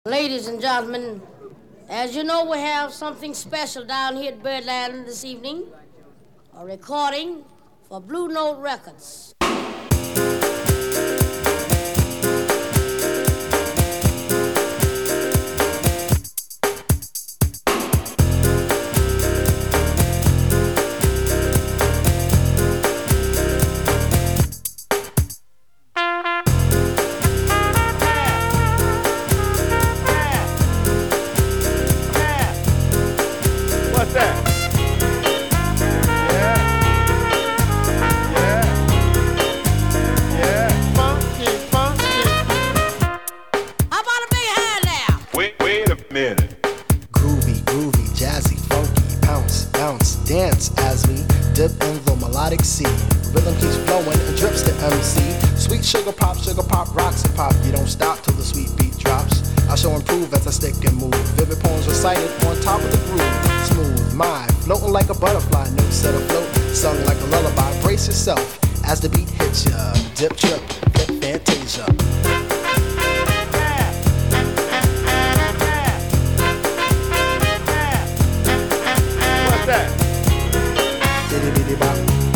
Ladies and gentlemen, as you know, we have something special down here at Birdland this evening. A recording for Blue Note Records. Sugar pop, rocks and pop. You don't stop till the sweet beat drops. I shall improve as I stick and move. Vivid poems recited on top of the groove. Smooth mind, floating like a butterfly. Notes set afloat, sung like a lullaby. Brace yourself as the beat hits ya. Dip, trip, flip, fantasia. What's that? Bitty bitty bop.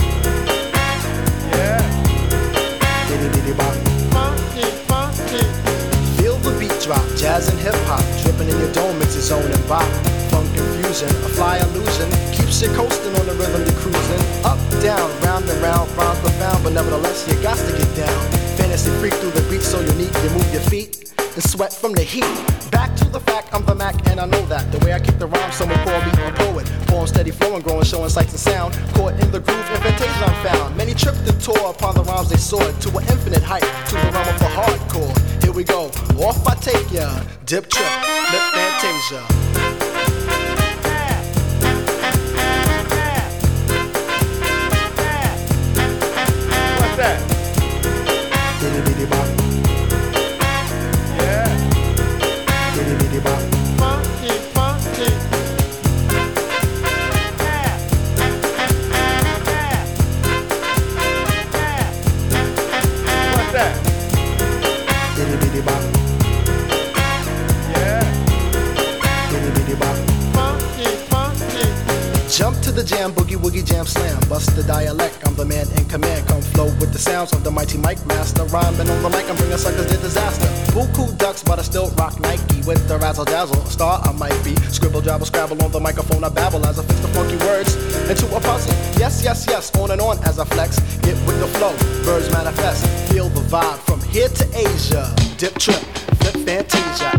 Feel the beat drop, jazz and hip-hop dripping in your dome, it's its own and bop. Funk confusion, a fly illusion keeps you coasting on the rhythm you're cruising. Up, down, round and round, rhymes profound, but nevertheless you got to get down. Fantasy freak through the beat so unique, you move your feet and sweat from the heat. Back to the fact, I'm the Mac and I know that. The way I kick the rhyme, someone call me a poet. Poem steady flowing, growing, showing sights and sound. Caught in the groove, invitation I'm found. Many tripped and tore upon the rhymes they soared to an infinite height, to the realm of the hardcore. Here we go, off I take ya. Dip, trip, lip, fantasia. What's that? Bitty bitty bop. Funky, funky. What's that? Bitty bitty bop. Yeah. Bitty bitty bop. Funky, funky. Jump to the jam, boogie woogie jam slam. Bust the dialect, I'm the man in command. Come flow with the sounds of the mighty Mike Master. Rhyming on the mic, I'm bringing suckers to disaster. Buku ducks, but I still rock Nike with the razzle dazzle. A star I might be. Scribble, jabble, scrabble on the microphone. I babble as I fix the funky words into a puzzle. Yes, yes, yes, on and on as I flex. Get with the flow, birds manifest. Feel the vibe from here to Asia. Dip, trip, flip, fantasia.